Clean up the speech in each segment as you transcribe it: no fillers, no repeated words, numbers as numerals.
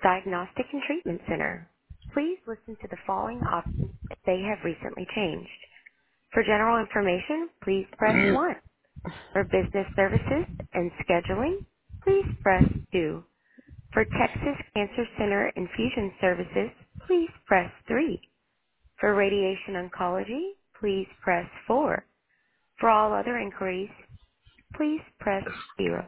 Diagnostic and Treatment Center. Please listen to the following options if they have recently changed. For general information, please press 1. For business services and scheduling, please press 2. For Texas Cancer Center infusion services, please press 3. For radiation oncology, please press 4. For all other inquiries, please press 0.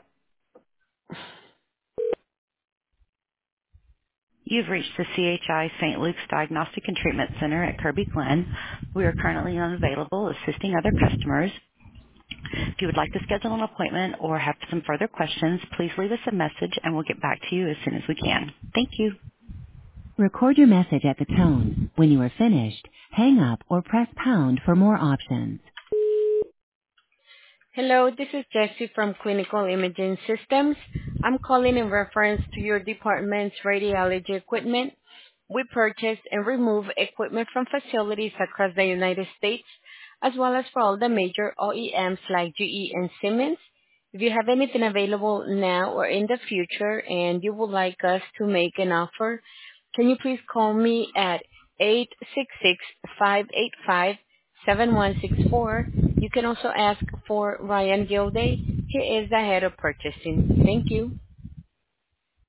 You've reached the CHI St. Luke's Diagnostic and Treatment Center at Kirby Glen. We are currently unavailable assisting other customers. If you would like to schedule an appointment or have some further questions, please leave us a message and we'll get back to you as soon as we can. Thank you. Record your message at the tone. When you are finished, hang up or press pound for more options. Hello, this is Jessie from Clinical Imaging Systems. I'm calling in reference to your department's radiology equipment. We purchase and remove equipment from facilities across the United States, as well as for all the major OEMs like GE and Siemens. If you have anything available now or in the future and you would like us to make an offer, can you please call me at 866-585-7164. You can also ask for Ryan Gilday. He is the head of purchasing. Thank you.